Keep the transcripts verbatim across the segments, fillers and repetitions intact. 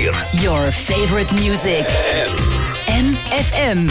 weer. Your favorite music. M F M.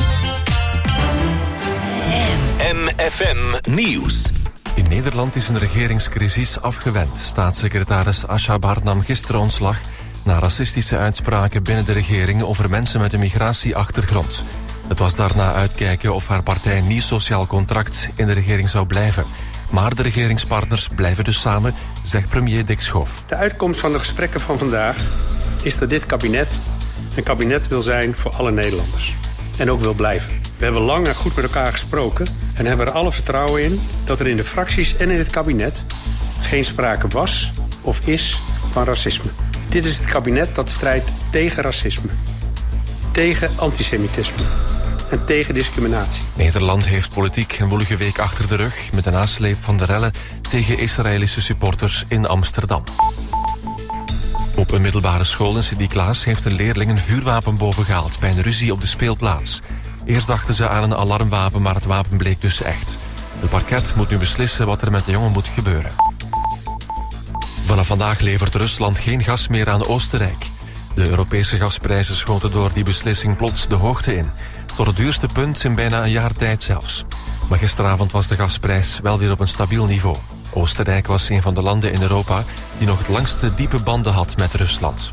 M F M Nieuws. In Nederland is een regeringscrisis afgewend. Staatssecretaris Ashabar nam gisteren ontslag na racistische uitspraken binnen de regering over mensen met een migratieachtergrond. Het was daarna uitkijken of haar partij nieuw sociaal contract in de regering zou blijven. Maar de regeringspartners blijven dus samen, zegt premier Dick Schoof. De uitkomst van de gesprekken van vandaag is dat dit kabinet een kabinet wil zijn voor alle Nederlanders. En ook wil blijven. We hebben lang en goed met elkaar gesproken en hebben er alle vertrouwen in dat er in de fracties en in het kabinet geen sprake was of is van racisme. Dit is het kabinet dat strijdt tegen racisme, tegen antisemitisme en tegen discriminatie. Nederland heeft politiek een woelige week achter de rug met de nasleep van de rellen tegen Israëlische supporters in Amsterdam. Op een middelbare school in Sint-Niklaas heeft een leerling een vuurwapen bovengehaald bij een ruzie op de speelplaats. Eerst dachten ze aan een alarmwapen, maar het wapen bleek dus echt. Het parket moet nu beslissen wat er met de jongen moet gebeuren. Vanaf vandaag levert Rusland geen gas meer aan Oostenrijk. De Europese gasprijzen schoten door die beslissing plots de hoogte in. Tot het duurste punt in bijna een jaar tijd zelfs. Maar gisteravond was de gasprijs wel weer op een stabiel niveau. Oostenrijk was een van de landen in Europa die nog het langste diepe banden had met Rusland.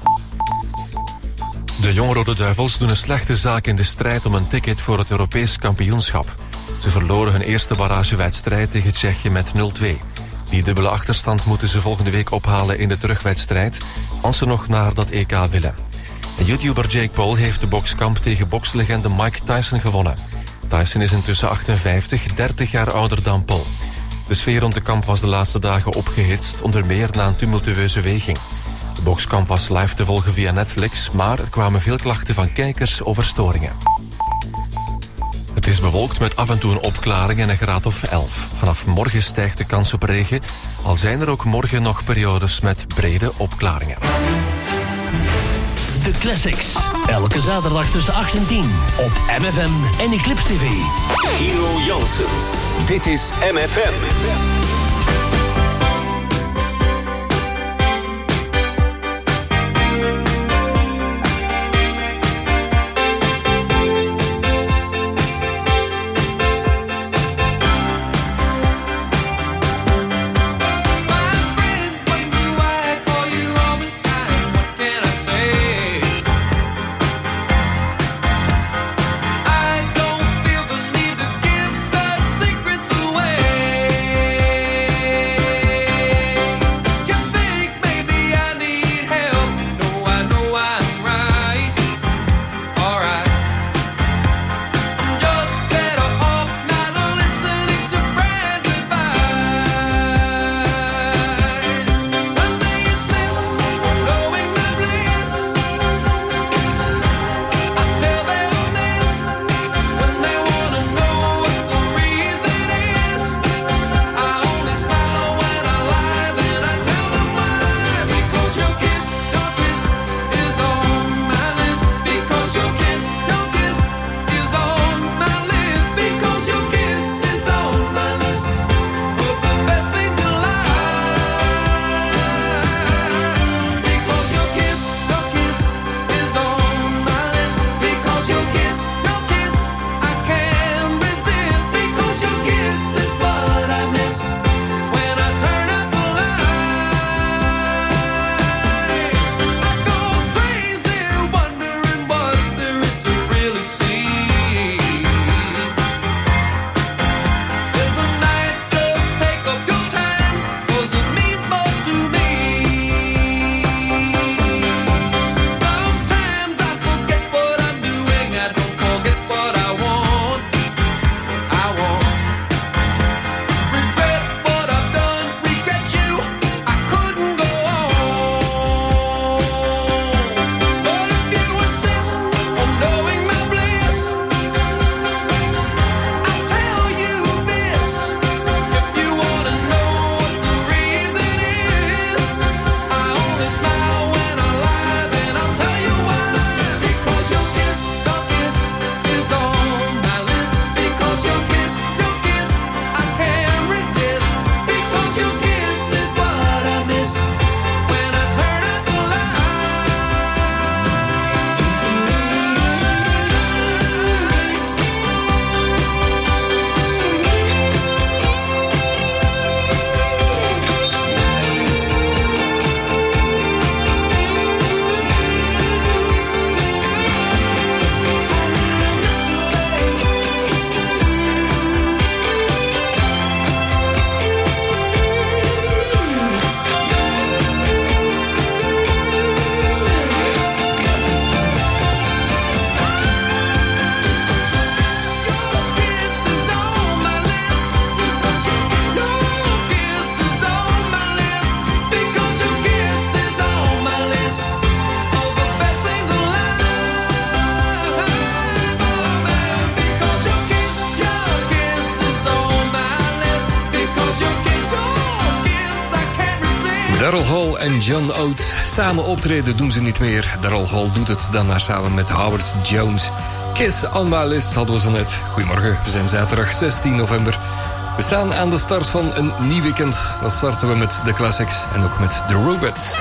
De Jonge Rode Duivels doen een slechte zaak in de strijd om een ticket voor het Europees kampioenschap. Ze verloren hun eerste barragewedstrijd tegen Tsjechië met nul twee. Die dubbele achterstand moeten ze volgende week ophalen in de terugwedstrijd, als ze nog naar dat E K willen. En YouTuber Jake Paul heeft de bokskamp tegen bokslegende Mike Tyson gewonnen. Tyson is intussen achtenvijftig, dertig jaar ouder dan Paul. De sfeer rond de kamp was de laatste dagen opgehitst, onder meer na een tumultueuze weging. De bokskamp was live te volgen via Netflix, maar er kwamen veel klachten van kijkers over storingen. Het is bewolkt met af en toe een opklaring en een graad of elf. Vanaf morgen stijgt de kans op regen, al zijn er ook morgen nog periodes met brede opklaringen. De Classics. Elke zaterdag tussen acht en tien op M F M en Eclipse T V. Hero Janssens. Dit is M F M. I don't feel the need to give such secrets away. Daryl Hall en John Oates. Samen optreden doen ze niet meer. Daryl Hall doet het dan maar samen met Howard Jones. Kiss on my list hadden we zo net. Goedemorgen, we zijn zaterdag zestien november. We staan aan de start van een nieuw weekend. Dat starten we met de classics en ook met The Rubettes.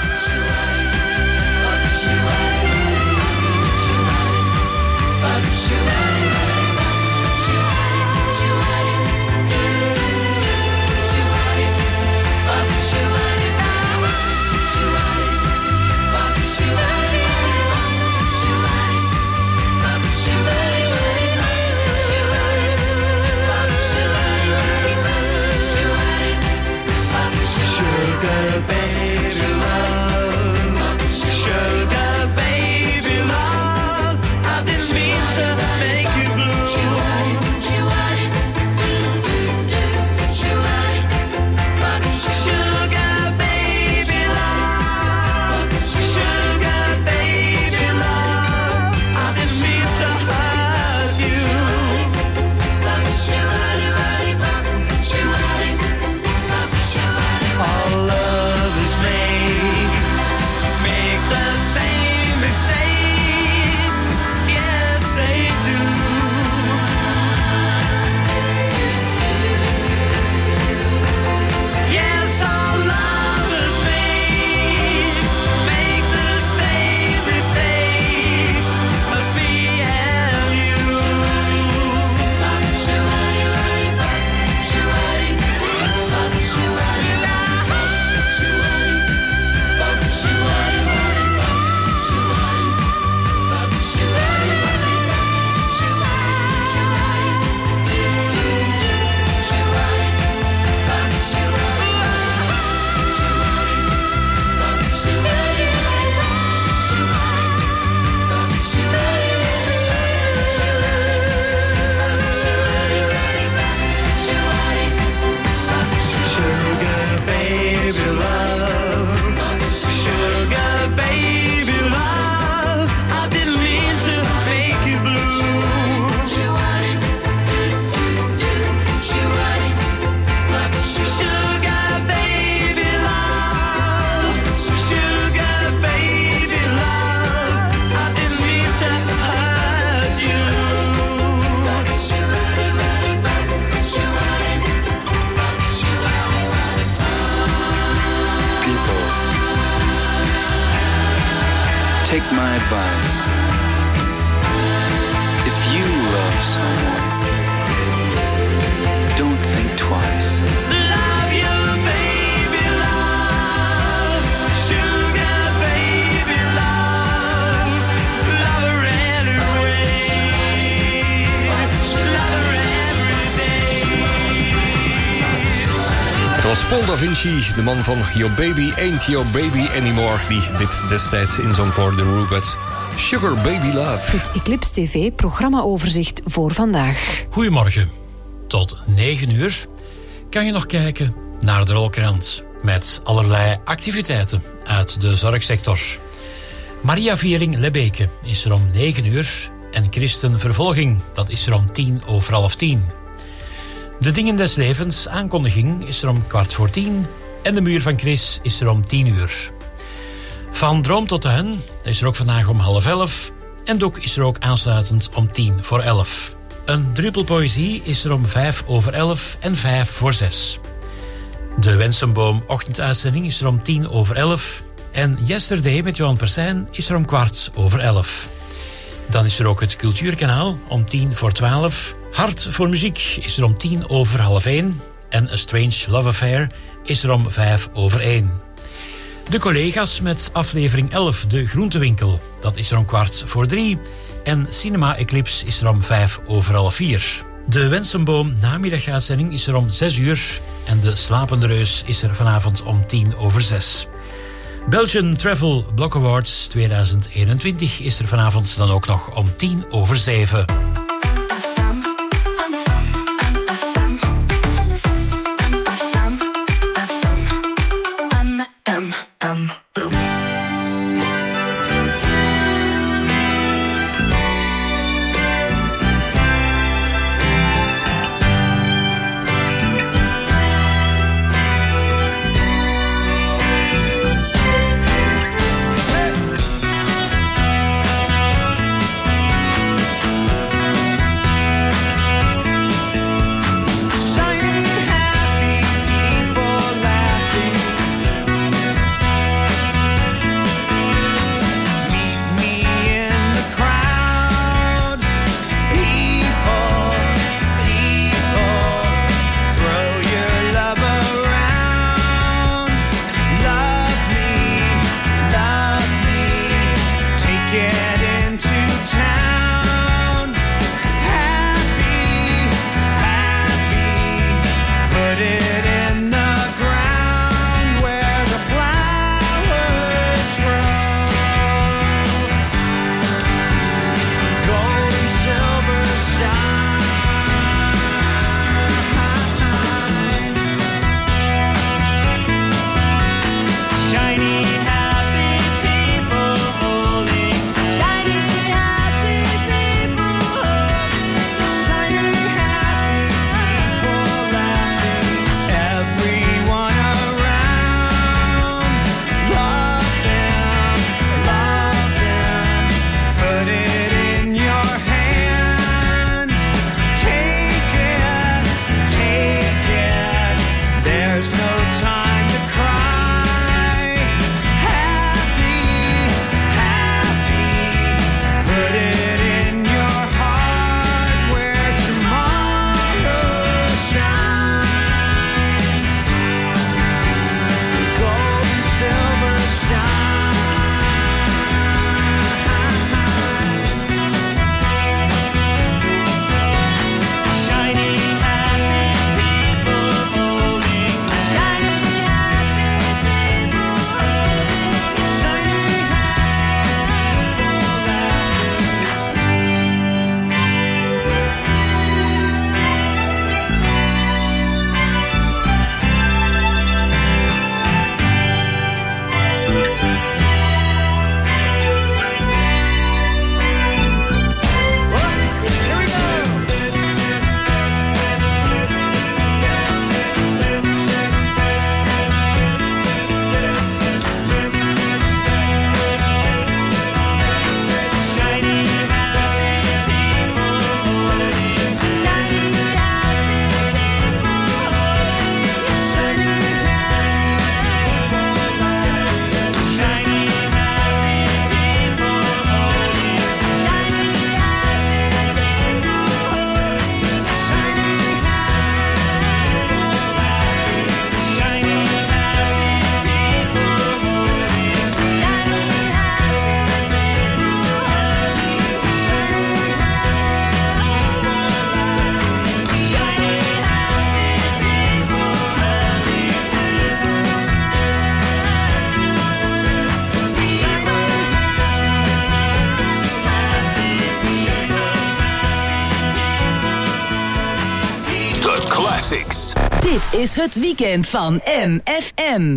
Take my advice. If you love someone, don't think twice. Love you, baby, love. Sugar, baby, love. Love her anyway. Love her every day. Het was Paul Da Vinci, de man van Your Baby Ain't Your Baby Anymore, die dit destijds inzong voor de Rubettes. Sugar Baby Love. Het Eclipse T V programmaoverzicht voor vandaag. Goedemorgen. Tot negen uur kan je nog kijken naar de rolkrant met allerlei activiteiten uit de zorgsector. Maria Viering-Lebeke is er om negen uur en Christenvervolging, dat is er om tien over half tien. De Dingen des Levens aankondiging is er om kwart voor tien en de Muur van Chris is er om tien uur. Van Droom tot de Hen is er ook vandaag om half elf en Doek is er ook aansluitend om tien voor elf. Een druppel poëzie is er om vijf over elf en vijf voor zes. De Wensenboom ochtenduitzending is er om tien over elf en Yesterday met Johan Persijn is er om kwart over elf. Dan is er ook het Cultuurkanaal om tien voor twaalf. Hart voor muziek is er om tien over half één. En A Strange Love Affair is er om vijf over één. De collega's met aflevering elf, De Groentewinkel, dat is er om kwart voor drie. En Cinema Eclipse is er om vijf over half vier. De Wensenboom namiddaguitzending is er om zes uur. En de Slapende Reus is er vanavond om tien over zes. Belgian Travel Block Awards tweeduizend eenentwintig is er vanavond dan ook nog om tien over zeven. Dit is het weekend van M F M.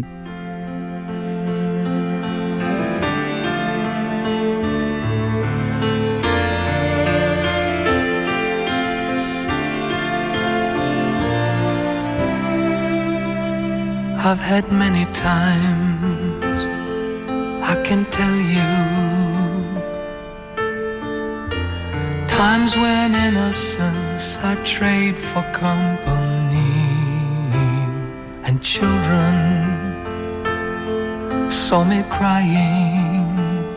I've had many times, I can tell you, times when innocence I trade for company, and children saw me crying.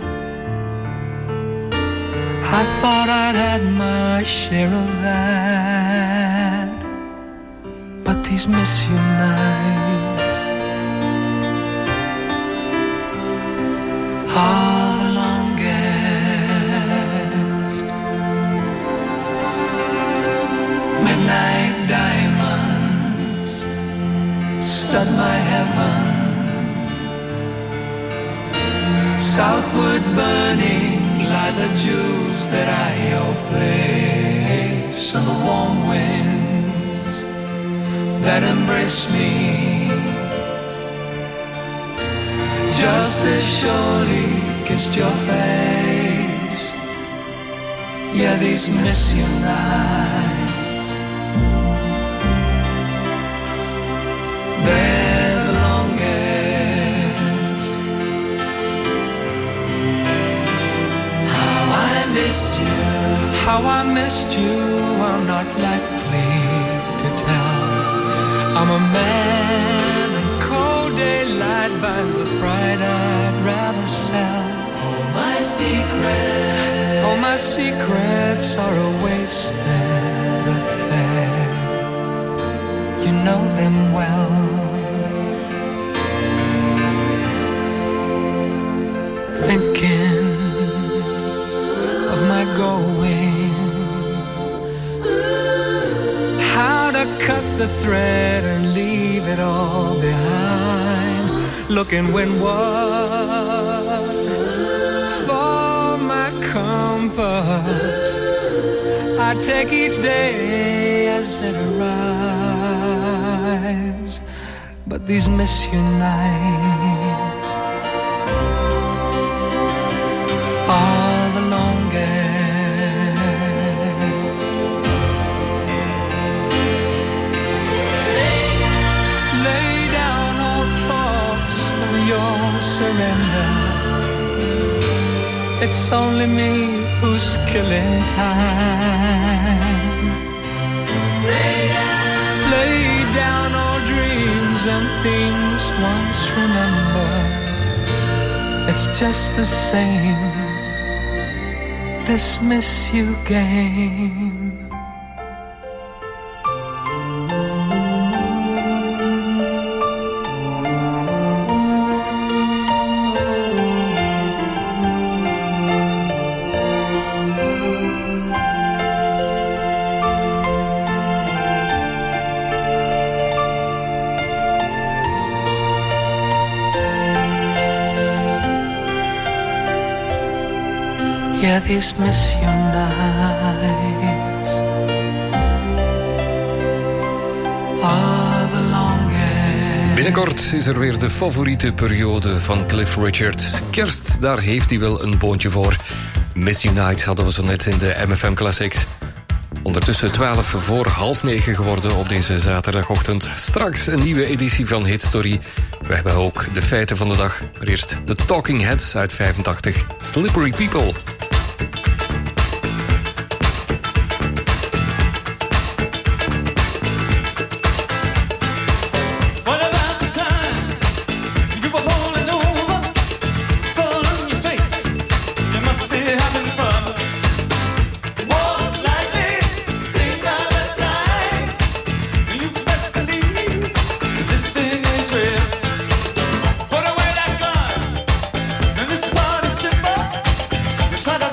I thought I'd had my share of that, but these miss you nights are the longest. Midnight diamonds stud my heaven, southward burning lie the jewels that I owe place, and the warm winds that embrace me just as surely kissed your face. Yeah, these miss you nights, they're the longest. How I missed you, how I missed you, I'm not likely to tell. I'm a man and cold daylight buys the pride I'd rather sell. All my secrets, all my secrets are a wasted affair. You know them well. Thinking of my going, how to cut the thread and leave it all behind. Looking windward for my compass, I take each day as it arrives. But these miss you nights are the longest. Your surrender, it's only me who's killing time. Lay down, lay down all dreams and things once remembered. It's just the same, this miss you game. Yeah, these miss you nights are the longest. Binnenkort is er weer de favoriete periode van Cliff Richard. Kerst, daar heeft hij wel een boontje voor. Miss You Nights hadden we zo net in de M F M Classics. Ondertussen twaalf voor half negen geworden op deze zaterdagochtend. Straks een nieuwe editie van Hit Story. We hebben ook de feiten van de dag. Maar eerst de Talking Heads uit vijfentachtig. Slippery People. Try to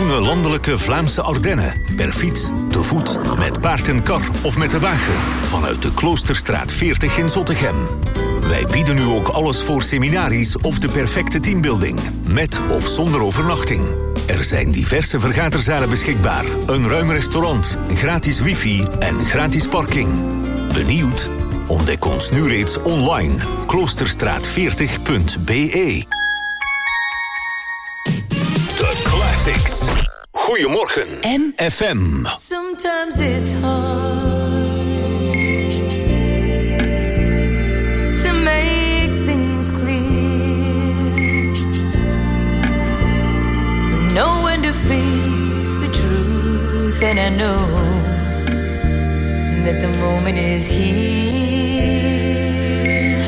groene landelijke Vlaamse Ardennen. Per fiets, te voet, met paard en kar of met de wagen. Vanuit de Kloosterstraat veertig in Zottegem. Wij bieden u ook alles voor seminaries of de perfecte teambuilding. Met of zonder overnachting. Er zijn diverse vergaderzalen beschikbaar. Een ruim restaurant, gratis wifi en gratis parking. Benieuwd? Ontdek ons nu reeds online. kloosterstraat veertig punt b e. De Classics. Goedemorgen. M F M. Sometimes it's hard to make things clear, know when to face the truth, and I know that the moment is here.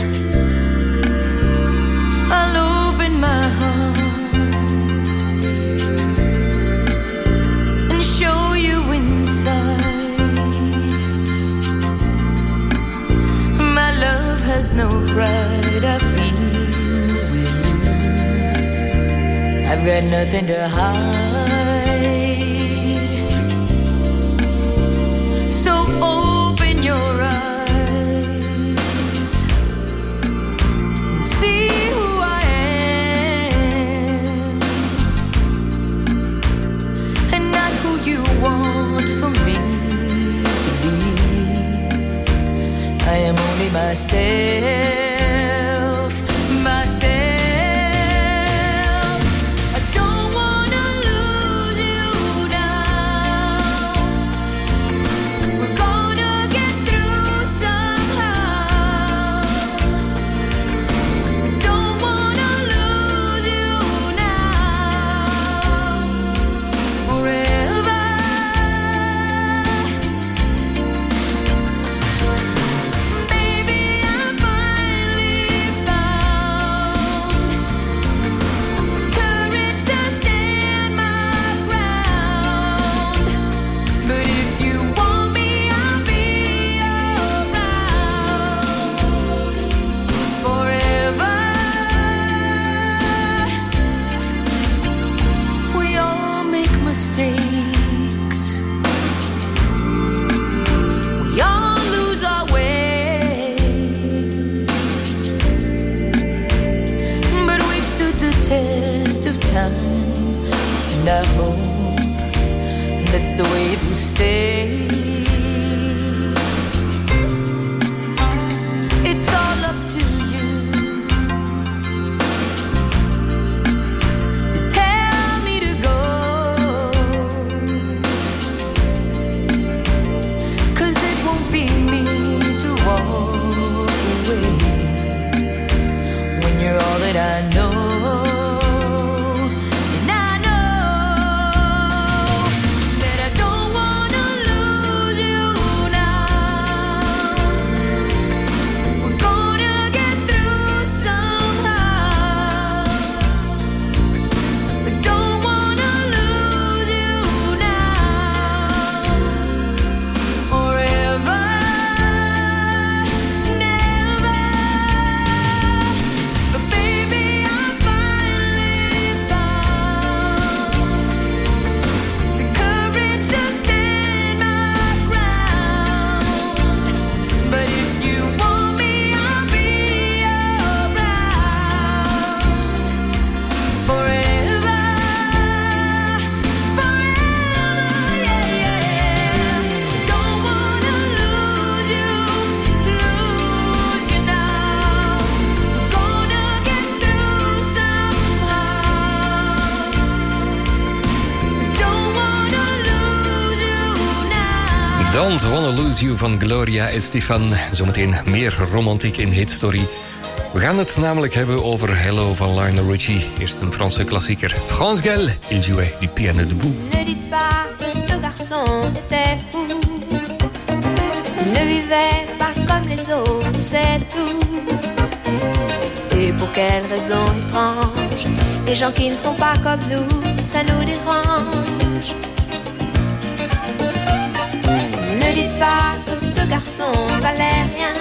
I'll open my heart and show you inside. My love has no pride, I feel with you. I've got nothing to hide. So open your eyes and see who I am, and not who you want for me to be. I am only myself, myself. I don't wanna lose you now. We're gonna get through somehow. Don't wanna lose you now. Forever. Baby, I finally found courage to stand my ground. But if you want me, I'll be around forever. We all make mistakes. We all lose our way. But we stood the test of time, and I hope that's the way it will stay. It's all up to you to tell me to go, 'cause it won't be me to walk away when you're all that I know. And I know that I don't wanna lose you now. We're gonna get through somehow. But don't wanna lose you now. Forever, never. But baby, I finally found the courage to stand my ground. But if you want me, I'll be around forever, forever, yeah, yeah. Don't wanna lose you, lose you now. Gonna get through somehow. Don't wanna lose you now. Don't Wanna Lose You van Gloria Estefan. Zometeen meer romantiek in Hit Story. We gaan het namelijk hebben over Hello van Lionel Richie. Eerst een Franse klassieker. France Gall, il jouait du piano debout. Ne dites pas que ce garçon était fou. Il ne vivait pas comme les autres, c'est tout. Et pour quelle raison étrange, les gens qui ne sont pas comme nous, ça nous dérange. Ne dites pas que ce garçon valait rien.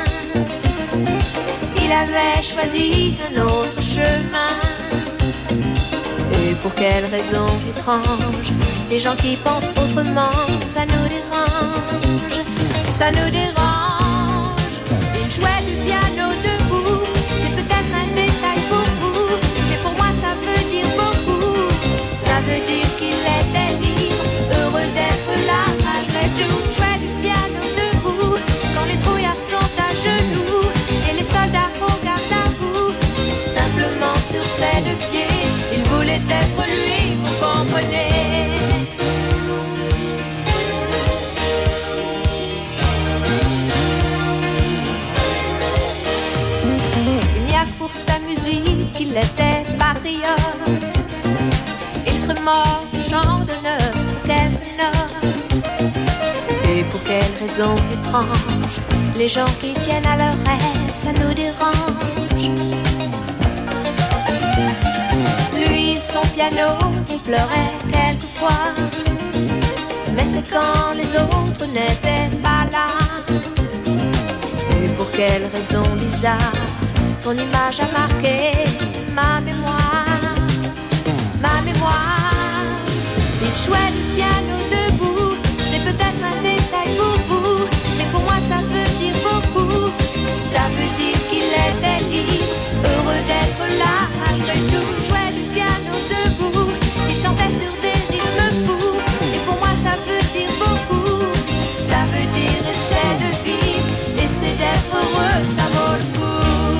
Il avait choisi un autre chemin. Et pour quelle raison étrange, les gens qui pensent autrement, ça nous dérange, ça nous dérange. Il jouait du piano debout, c'est peut-être un détail pour vous, mais pour moi ça veut dire beaucoup. Ça veut dire qu'il était libre, heureux d'être là malgré tout. Jouait du piano debout, quand les trouillards sont à genoux et les soldats au garde à vous. Simplement sur ses deux pieds, il voulait être lui, vous comprenez. Il n'y a que pour sa musique qu'il était patriote. Il serait mort du champ d'honneur pour quelques notes. Et pour quelle raison étrange, les gens qui tiennent à leurs rêves, ça nous dérange. Lui, son piano, il pleurait quelquefois, mais c'est quand les autres n'étaient pas là. Et pour quelle raison bizarre, son image a marqué ma mémoire, ma mémoire. Il jouait du piano debout, c'est peut-être un détail pour vous, mais pour moi ça veut dire beaucoup. Ça veut dire qu'il était libre, heureux d'être là malgré tout. Il jouait du piano debout, il chantait sur des rythmes fous, et pour moi ça veut dire beaucoup. Ça veut dire essaie de vivre, essaie d'être heureux, ça vaut le coup.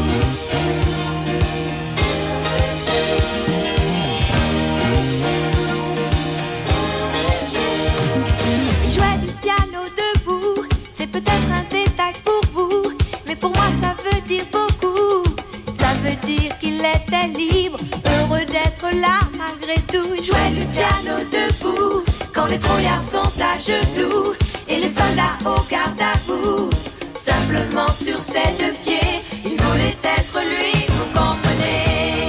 Peut-être un détail pour vous, mais pour moi ça veut dire beaucoup. Ça veut dire qu'il était libre, heureux d'être là malgré tout. Il jouait du piano debout, quand les trouillards sont à genoux et les soldats au garde à vous. Simplement sur ses deux pieds, il voulait être lui, vous comprenez.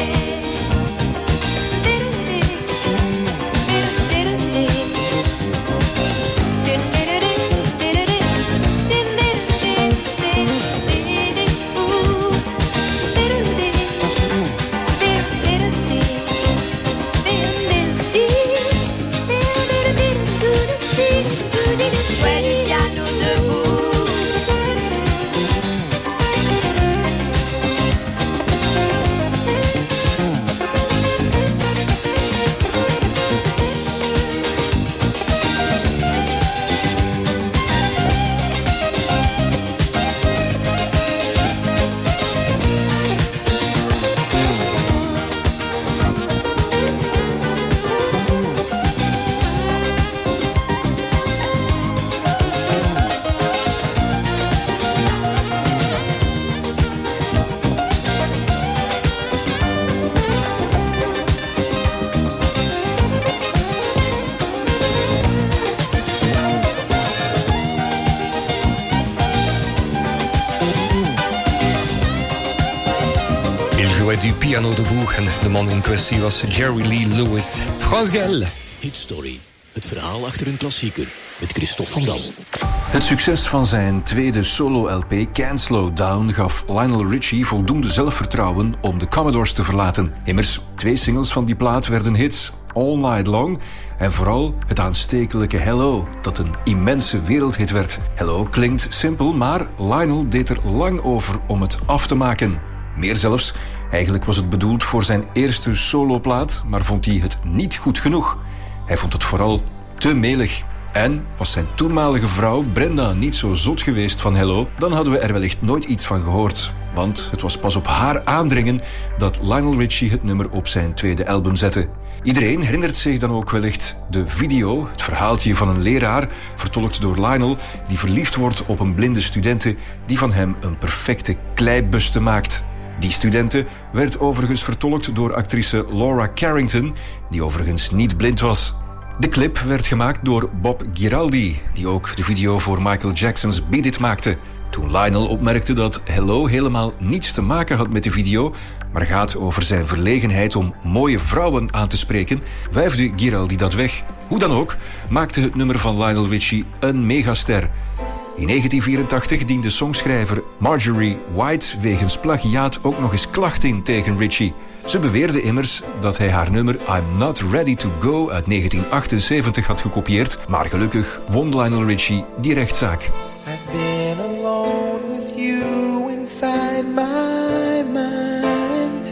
Du piano debout en de man in kwestie was Jerry Lee Lewis. France Gall. Hitstory. Het verhaal achter een klassieker. Met Christophe van Dam. Het succes van zijn tweede solo-L P, Can't Slow Down, gaf Lionel Richie voldoende zelfvertrouwen om de Commodores te verlaten. Immers, twee singles van die plaat werden hits, All Night Long en vooral het aanstekelijke Hello, dat een immense wereldhit werd. Hello klinkt simpel, maar Lionel deed er lang over om het af te maken. Meer zelfs, eigenlijk was het bedoeld voor zijn eerste soloplaat, maar vond hij het niet goed genoeg. Hij vond het vooral te melig. En was zijn toenmalige vrouw Brenda niet zo zot geweest van Hello, dan hadden we er wellicht nooit iets van gehoord. Want het was pas op haar aandringen dat Lionel Richie het nummer op zijn tweede album zette. Iedereen herinnert zich dan ook wellicht de video, het verhaaltje van een leraar, vertolkt door Lionel, die verliefd wordt op een blinde studente die van hem een perfecte kleibuste maakt. Die studente werd overigens vertolkt door actrice Laura Carrington, die overigens niet blind was. De clip werd gemaakt door Bob Giraldi, die ook de video voor Michael Jackson's Beat It maakte. Toen Lionel opmerkte dat Hello helemaal niets te maken had met de video, maar gaat over zijn verlegenheid om mooie vrouwen aan te spreken, wuifde Giraldi dat weg. Hoe dan ook, maakte het nummer van Lionel Richie een megaster. In negentien vierentachtig diende songschrijver Marjorie White wegens plagiaat ook nog eens klacht in tegen Ritchie. Ze beweerde immers dat hij haar nummer I'm Not Ready to Go uit negentien achtenzeventig had gekopieerd, maar gelukkig won Lionel Richie die rechtszaak. I've been alone with you inside my mind,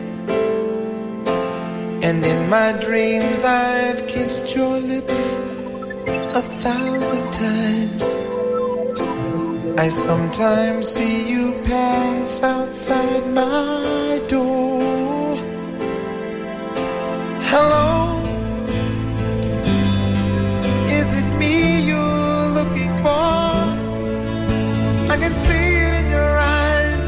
and in my dreams I've kissed your lips a thousand times. I sometimes see you pass outside my door. Hello, is it me you're looking for? I can see it in your eyes,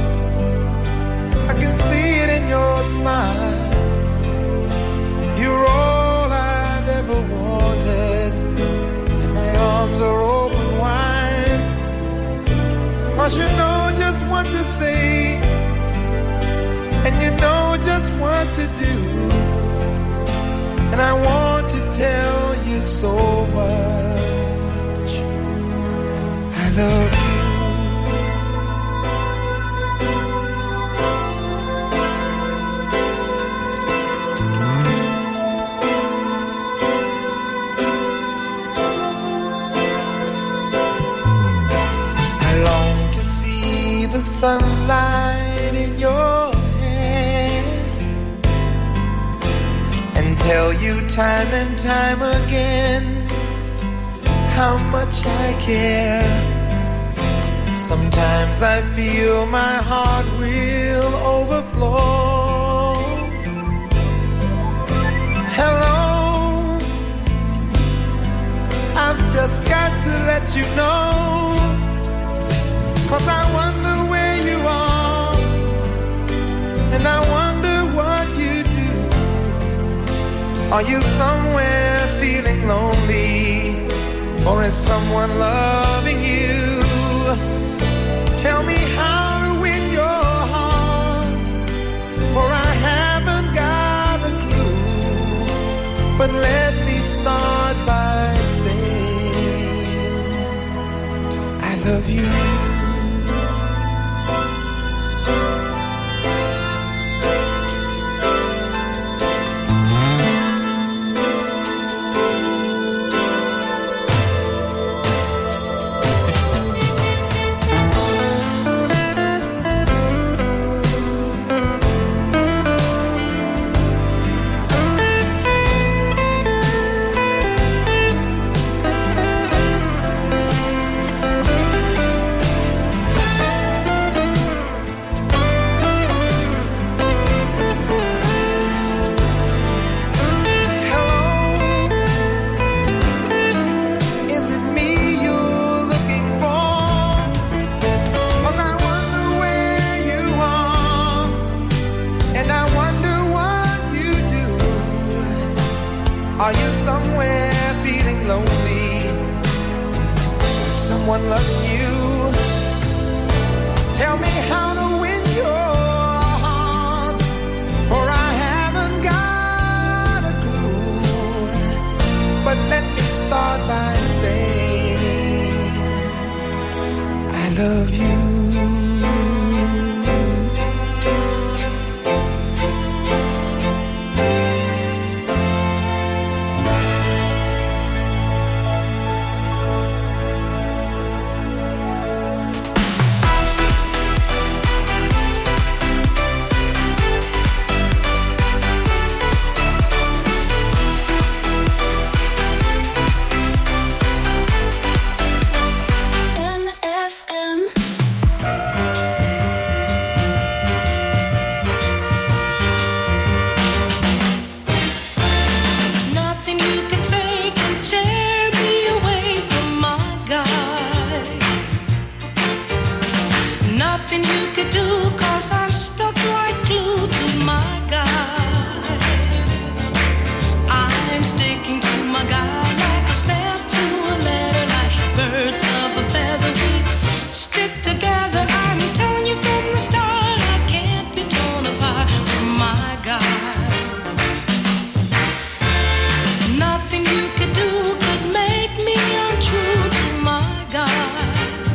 I can see it in your smile. You're all I've ever wanted, and my arms are open wide. 'Cause you know just what to say, and you know just what to do, and I want to tell you so much. I love you. The sunlight in your hair, and tell you time and time again how much I care. Sometimes I feel my heart will overflow. Hello, I've just got to let you know, 'cause I wonder where you are, and I wonder what you do. Are you somewhere feeling lonely, or is someone loving you? Tell me how to win your heart, for I haven't got a clue. But let me start by saying I love you. Are you somewhere feeling lonely? Is someone loving you? Tell me how to win your heart, for I haven't got a clue. But let me start by saying I love you. Nothing you could do could make me untrue to my God.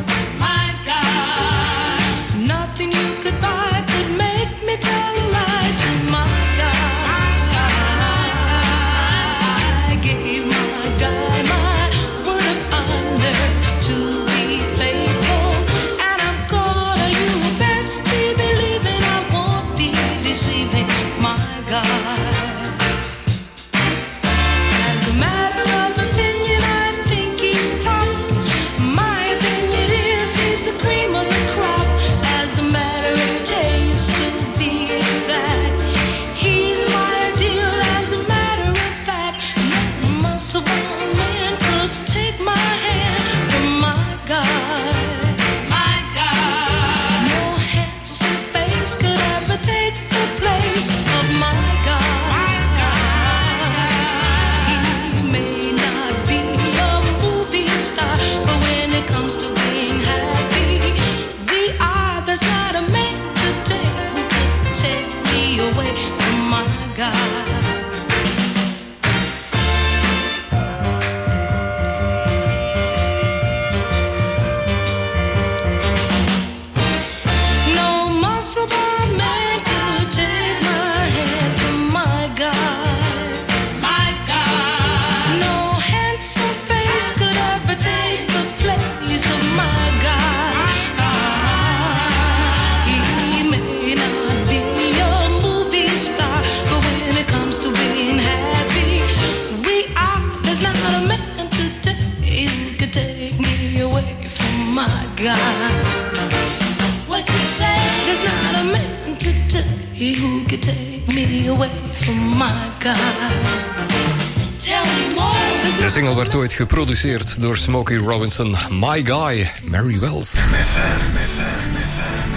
What you say? There's not a man today who could take me away from my guy. Tell me more. De single werd ooit geproduceerd door Smokey Robinson. My Guy, Mary Wells. M F M, M F M, M F M.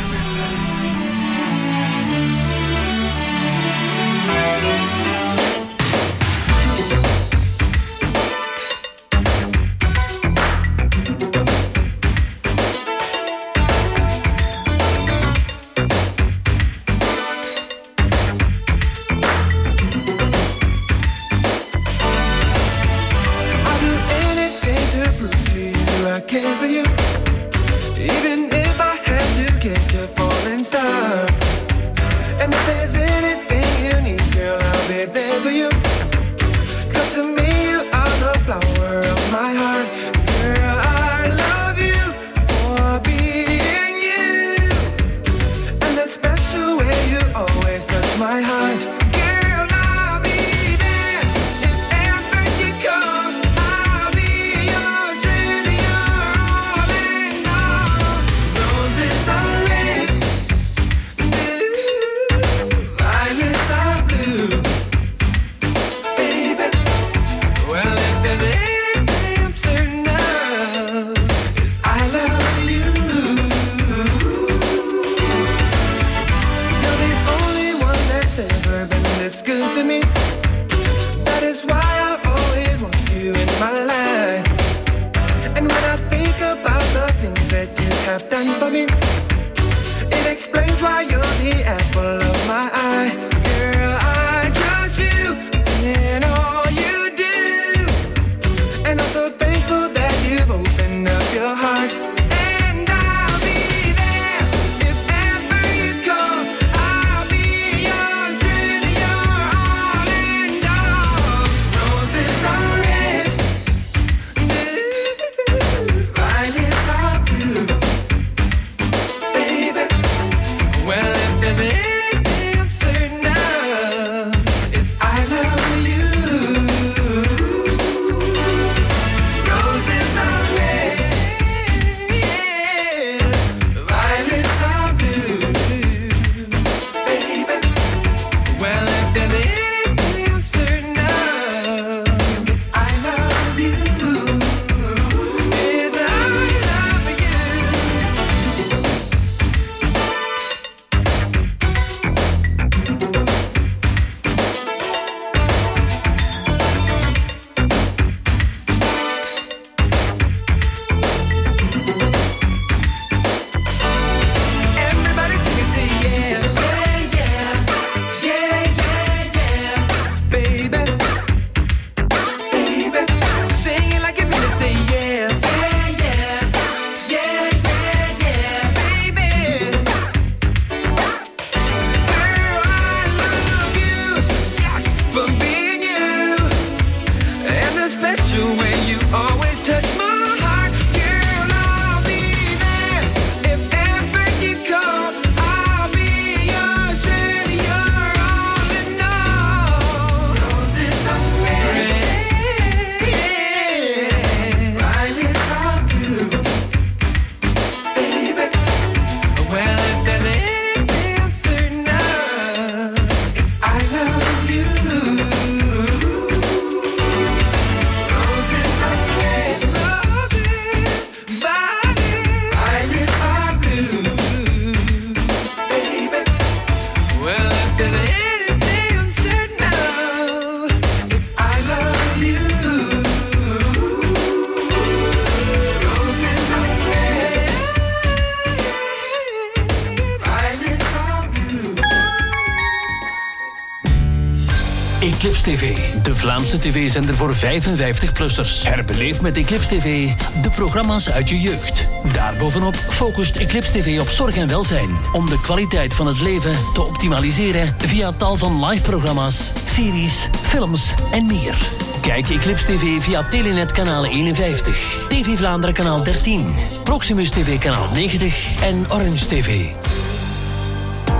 Eclipse T V, de Vlaamse tv-zender voor vijfenvijftig-plussers. Herbeleef met Eclipse T V de programma's uit je jeugd. Daarbovenop focust Eclipse T V op zorg en welzijn, om de kwaliteit van het leven te optimaliseren via tal van live-programma's, series, films en meer. Kijk Eclipse T V via Telenet kanaal eenenvijftig, T V Vlaanderen kanaal dertien, Proximus T V kanaal negentig en Orange T V.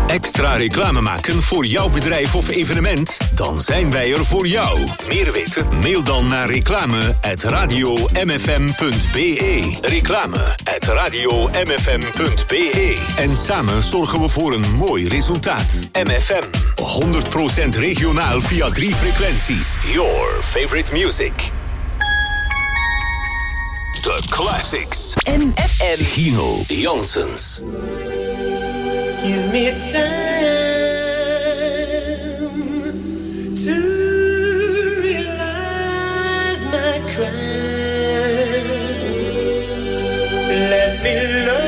Extra reclame maken voor jouw bedrijf of evenement? Dan zijn wij er voor jou. Meer weten? Mail dan naar reclame at radio m f m punt b e. Reclame at radio m f m punt b e. En samen zorgen we voor een mooi resultaat. M F M. honderd procent regionaal via drie frequenties. Your favorite music. The Classics. M F M. Gino Janssens. Give me time to realize my crime. Let me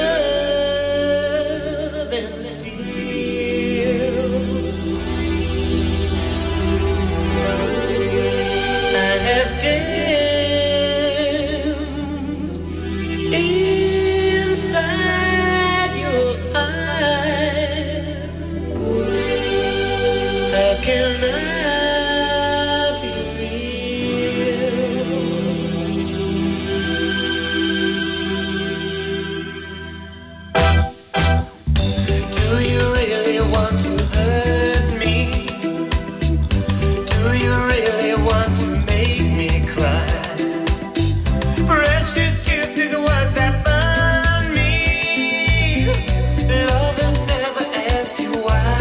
love and steal. I have danced inside your eyes. How can I be real? Do you really want to hurt me? Do you really want to make me cry? Precious kisses, words that burn me. Lovers never ask you why.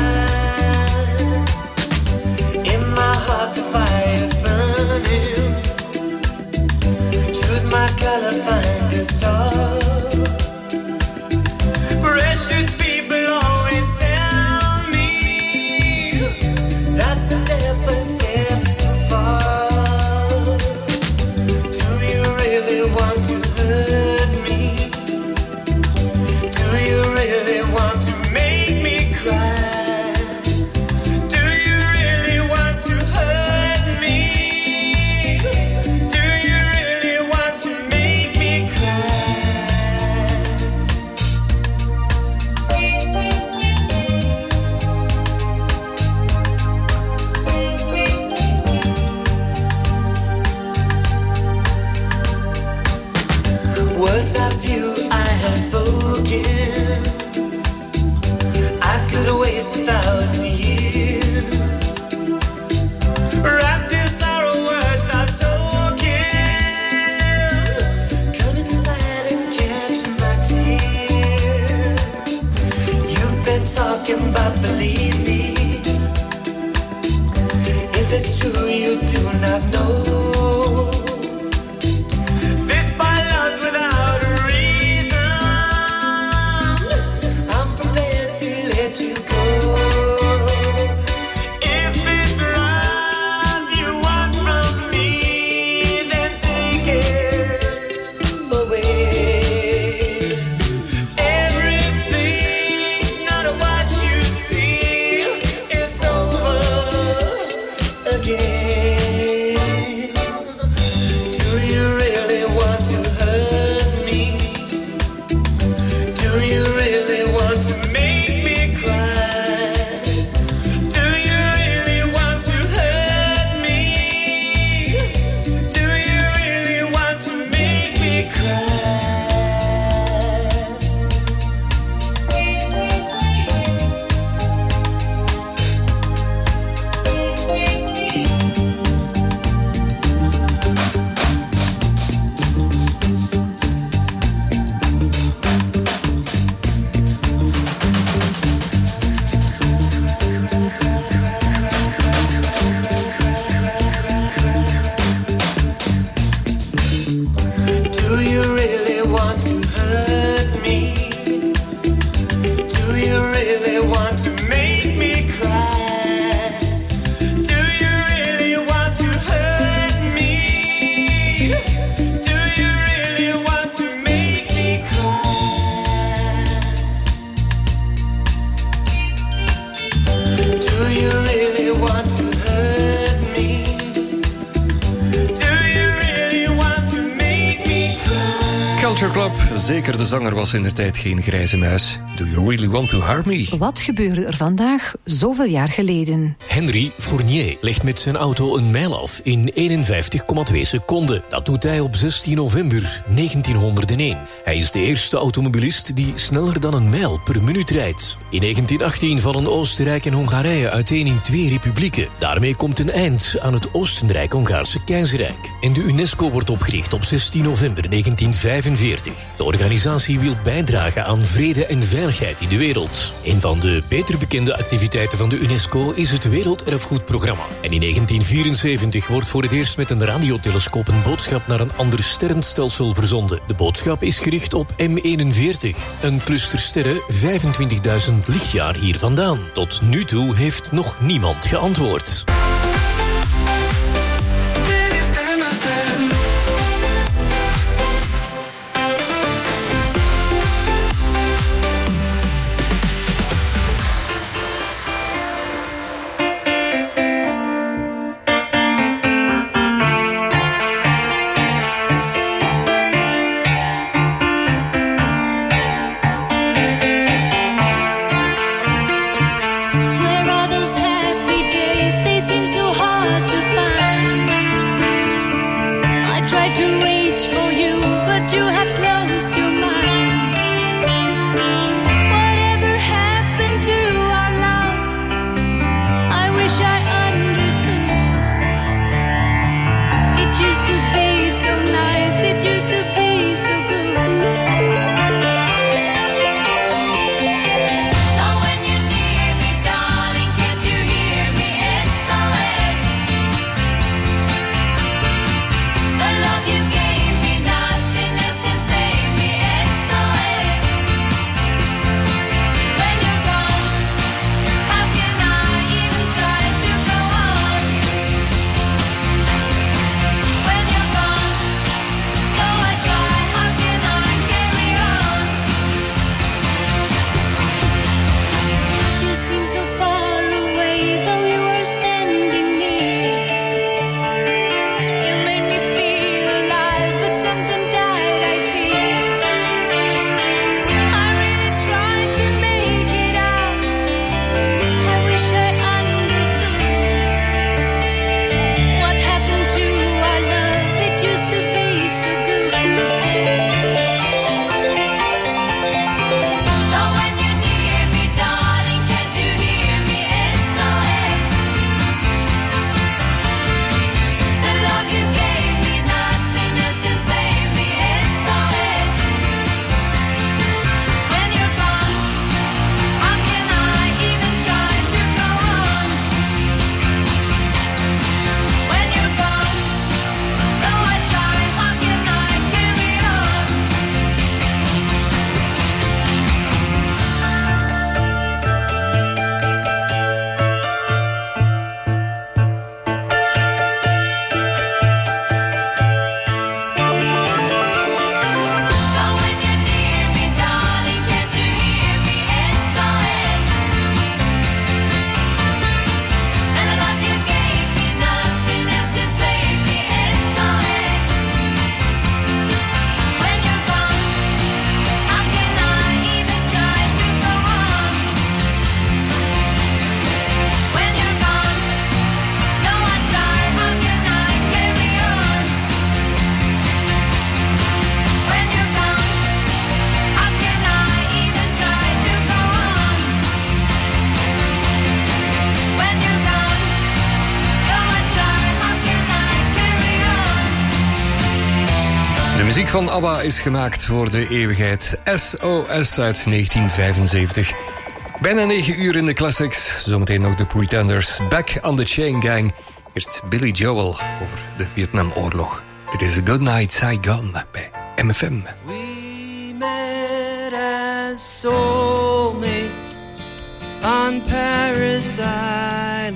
In my heart the fire's burning. Choose my color, find a star. Precious people always tell me that's a step, a step too far. Do you really want to hurt me? Do you really want to make me cry? Do you really want to hurt me? Do you really want to make me cry? Words of you I have spoken. I could waste a thousand years. Wrapped in sorrow, words are token. Come inside and catch my tears. You've been talking about believe me. If it's true, you do not know. This by love's without a reason. I'm prepared to let you go. If it's love you want from me, then take it away. Everything's not what you see. It's over again. zeker, de zanger was indertijd geen grijze muis. Do you really want to harm me? Wat gebeurde er vandaag, zoveel jaar geleden? Henry Fournier legt met zijn auto een mijl af in eenenvijftig komma twee seconden. Dat doet hij op zestien november negentienhonderdéén. Hij is de eerste automobilist die sneller dan een mijl per minuut rijdt. In negentien achttien vallen Oostenrijk en Hongarije uiteen in twee republieken. Daarmee komt een eind aan het Oostenrijk-Hongaarse keizerrijk. En de UNESCO wordt opgericht op zestien november negentien vijfenveertig. De organisatie wil bijdragen aan vrede en veiligheid in de wereld. Een van de beter bekende activiteiten van de UNESCO is het Werelderfgoedprogramma. En in negentien vierenzeventig wordt voor het eerst met een radiotelescoop een boodschap naar een ander sterrenstelsel verzonden. De boodschap is gericht op M eenenveertig, een cluster sterren vijfentwintigduizend lichtjaar hier vandaan. Tot nu toe heeft nog niemand geantwoord. Van ABBA is gemaakt voor de eeuwigheid. S O S uit negentien vijfenzeventig. Bijna negen uur in de classics. Zometeen nog de Pretenders. Back on the Chain Gang. Eerst Billy Joel over de Vietnamoorlog. Dit is Good Night Saigon bij M F M. We met as soulmates on Paris Island.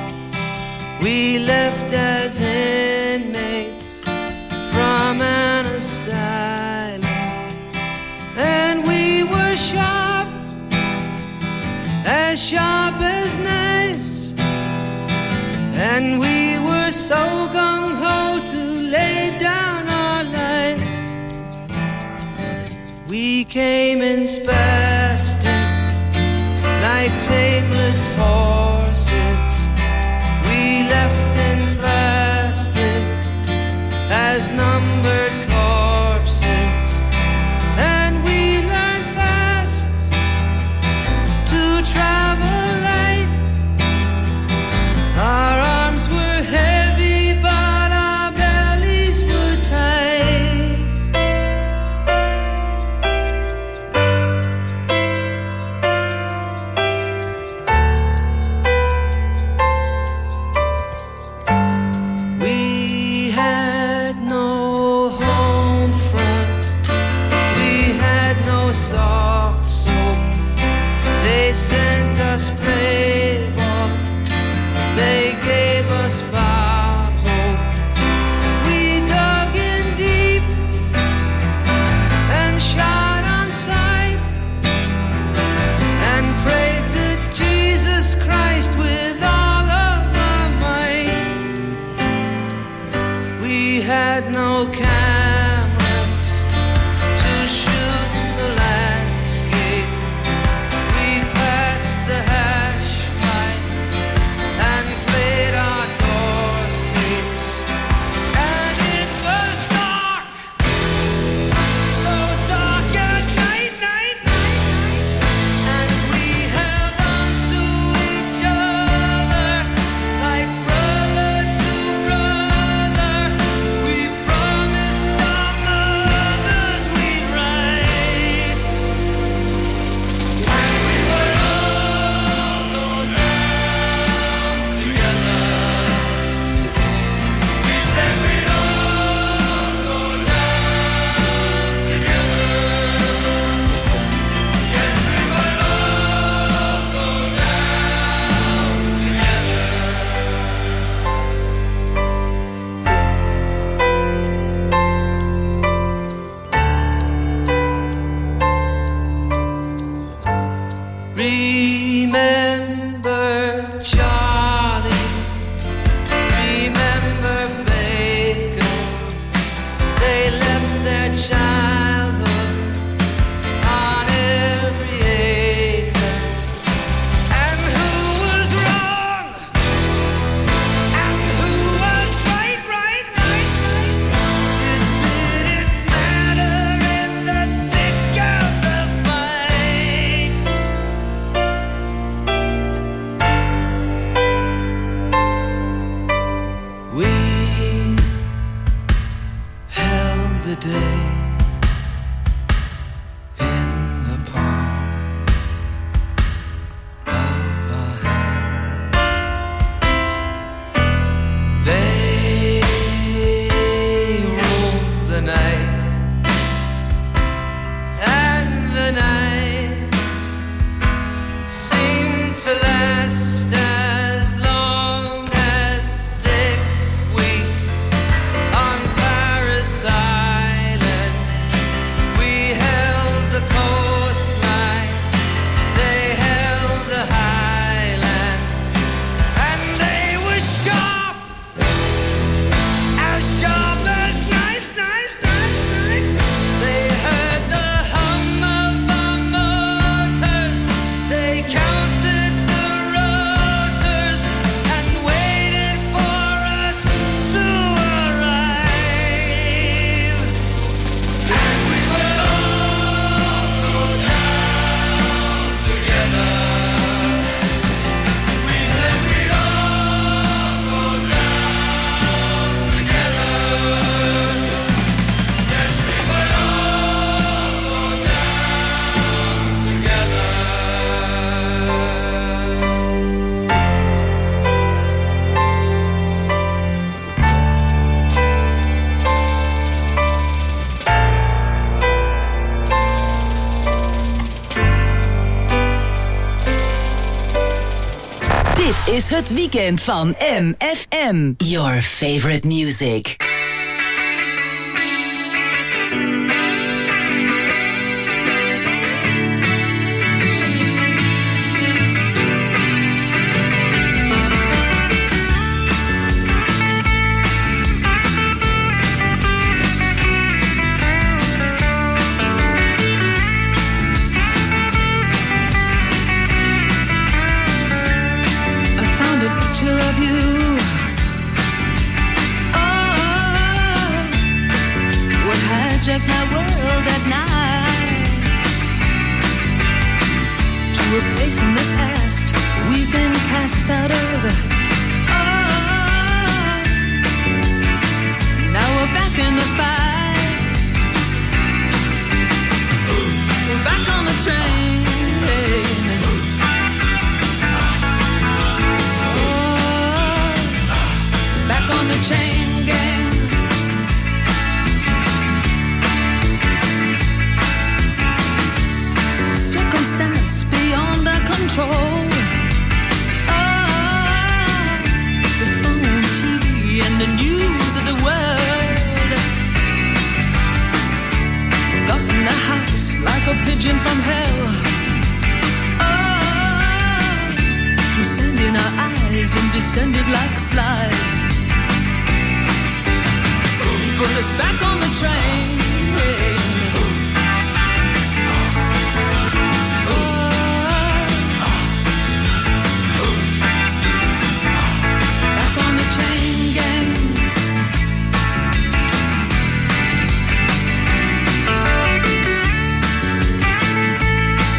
We left as inmates from an asylum, and we were sharp, as sharp as knives, and we were so gung-ho to lay down our lives. came and spasted like tameless horses. We left and blasted as numbered corpses, and we learned fast to travel light. Our arms were heavy, but our bellies were tight. We had no home front, we had no soft soap. They sent us playboy, they gave us bad hope. We dug in deep and shot on sight and prayed to Jesus Christ with all of our might. We had no cameras to shoot the landscape. We passed the hash pipe and played our doors tapes. And it was dark, so dark at night, night, night. And we held on to each other like brother to brother. We promised our mothers we'd write, and we would all go down together. We said we'd all go down together. Yes, we would all go down together. Remember Charlie, remember Baker. They left their childhood on every acre. And who was wrong? And who was right, right, right, right? It didn't matter in the thick of the fight. We held the day in the palm of our hand. They ruled the night, and the night seemed to last as long as six weeks on Paris Island. We held the coastline, they held the highlands, and they were sharp, as sharp as knives, knives, knives, knives. They heard the hum of our motors, they counted the rotors and waited for us to arrive. And we would all go down together. We said we'd all go down together. Yes, we would all go down together. Dit is het weekend van M F M. Your favorite music. facing the past we've been cast out of. Oh, now we're back in the fight. We're back on the train. Oh, back on the chain gang. Circumstance beyond our control. Ah, the phone, T V, and the news of the world got in the house like a pigeon from hell. Ah, through sand in our eyes and descended like flies. Put us back on the train. Hey.